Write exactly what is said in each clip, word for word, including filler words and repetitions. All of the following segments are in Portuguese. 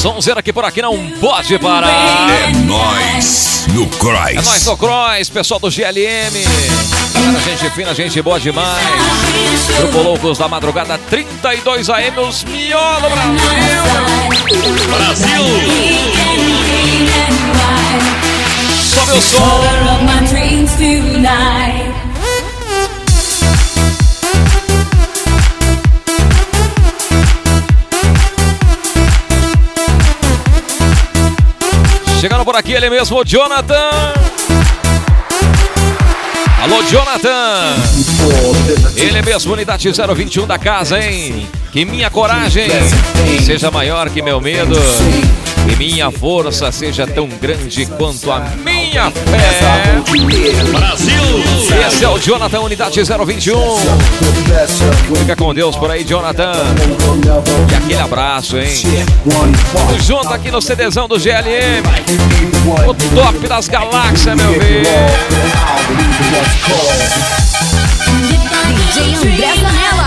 Sonzeira que por aqui não pode parar. É nóis no Cross. É nóis no Cross, pessoal do G L M. Galera, gente fina, gente boa demais. Grupo Loucos da Madrugada, trinta e dois A M, os Miolo Brasil. Brasil. Sobe o som. Chegando por aqui ele mesmo, o Jonathan. Alô, Jonathan. Ele mesmo, unidade zero vinte e um da casa, hein? Que minha coragem seja maior que meu medo. Que minha força seja tão grande quanto a minha fé. Brasil! Esse é o Jonathan, unidade zero vinte e um. Fica com Deus por aí, Jonathan. E aquele abraço, hein? Tamo junto aqui no CDzão do G L M. O top das galáxias, meu bem. D J André Zanella.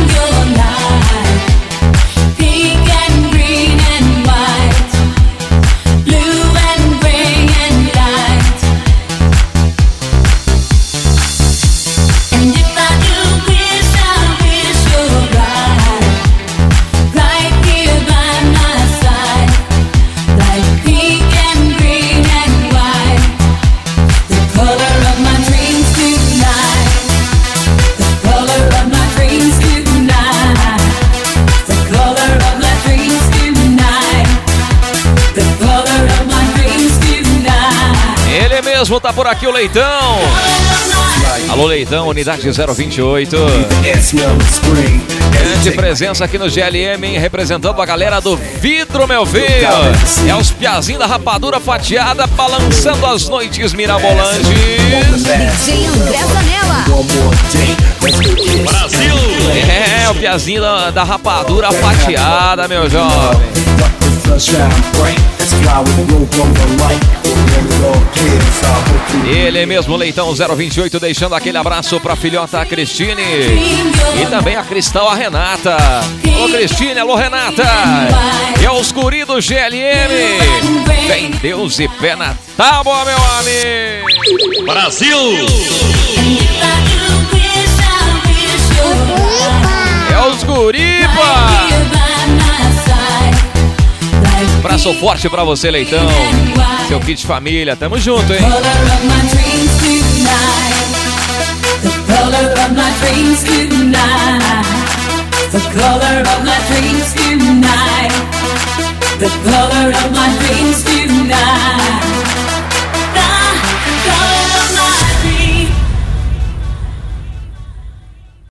Mesmo tá por aqui o Leitão. Alô, Leitão, unidade zero vinte e oito. Grande presença aqui no G L M, hein? Representando a galera do vidro, meu filho. É os piazinhos da rapadura fatiada, balançando as noites mirabolantes. D J André Zanella. Brasil! É, o piazinho da, da rapadura fatiada, meu jovem. Ele mesmo, Leitão zero vinte e oito, deixando aquele abraço pra filhota Cristine e também a Cristal, a Renata. Alô, Cristine, alô, Renata. E aos guri do G L M. Vem Deus e pé na tábua, meu amigo. Brasil! É os guripa. Abraço forte pra você, Leitão. Seu kit família, tamo junto, hein? The color of my dreams tonight.